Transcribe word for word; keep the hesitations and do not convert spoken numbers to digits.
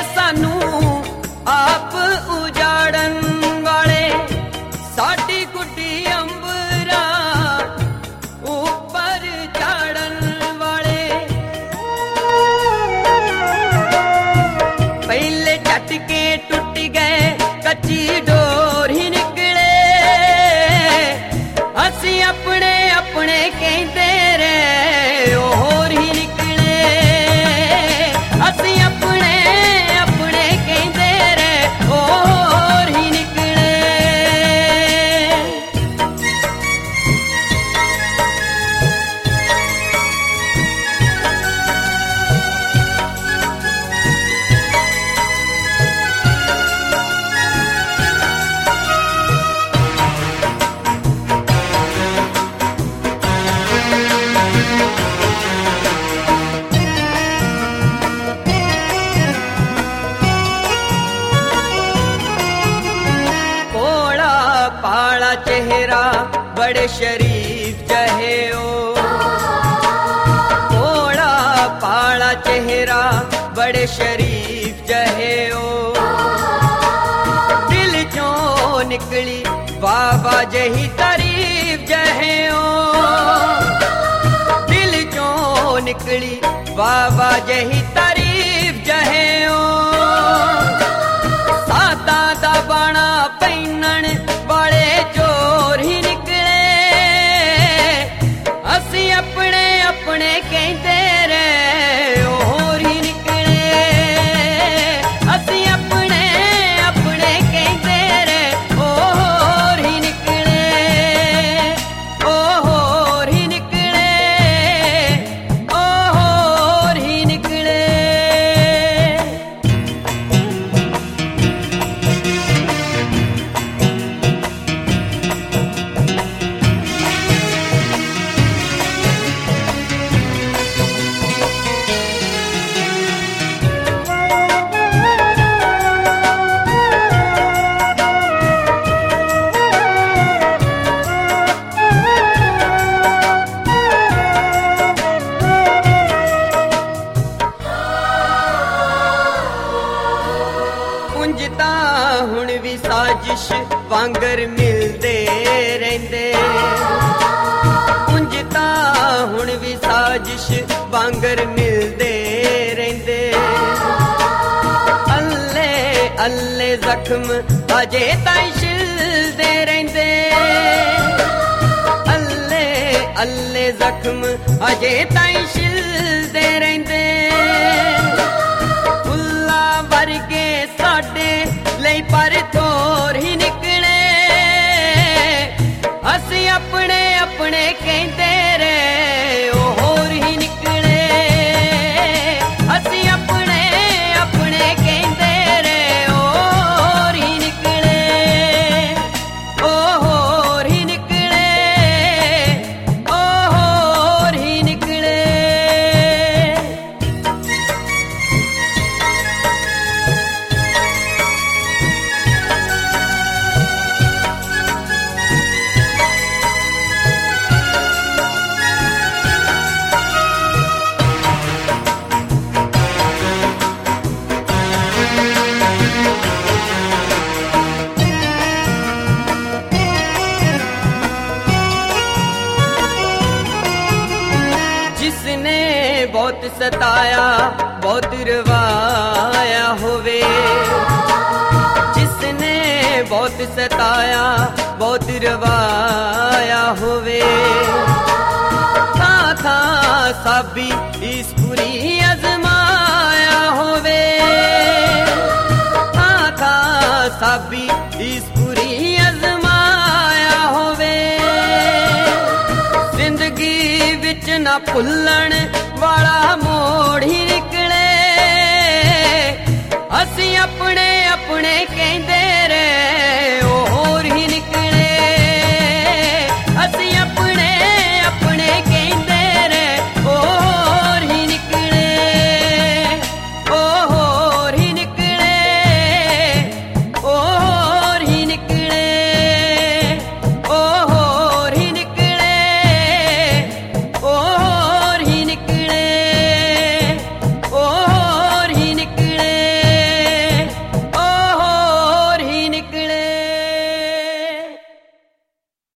सानू आप उजाड़न वाले साडी गुड्डी अंबरा ऊपर चाड़न वाले पहले झटके टूट गए कच्ची डोर ही निकले असी अपने अपने कहते रहे होर ही निकले असी अपने अपने कहते रहे होर ही निकले। पाला चेहरा बड़े शरीफ जहे ओ थोड़ा पाला चेहरा बड़े शरीफ जहे ओ दिल जो निकली बाबा जही तारीफ जहे ओ दिल जो निकली बाबा जही तारीफ जहे ओ सादा दा बाणा पैनन वाले चोर ही निकले असी अपने अपने कहते रहे होर ही निकले असी अपने अपने कहते रहे होर ही निकले ओ होर ही निकले ओ होर ही निकले। उंजता हुण भी साजिश वांगर मिलते रहंदे उंजता हुण भी साजिश वांगर मिलते रहंदे अल्ले अल्ले जख्म अजे ताईं छिलदे रहंदे अल्ले अल्ले जख्म अजे ताईं छिलदे रहंदे फुल्ला वर्गे साडे लई पर थोर ही निकले असी अपने अपने कहते रहे होर ही निकले असी अपने अपने कहते रहे होर ही निकले ओ होर ही निकले ओ होर ही निकले। जिसने बहुत सताया बहुत रवाया होवे जिसने बहुत सताया बहुत रवाया होवे था था साबी इस पूरी अजमाया होवे था था साबी इस पूरी अजमाया होवे जिंदगी विच ना भुल्लण वाला मोड़ ही निकले असी अपने अपने कहते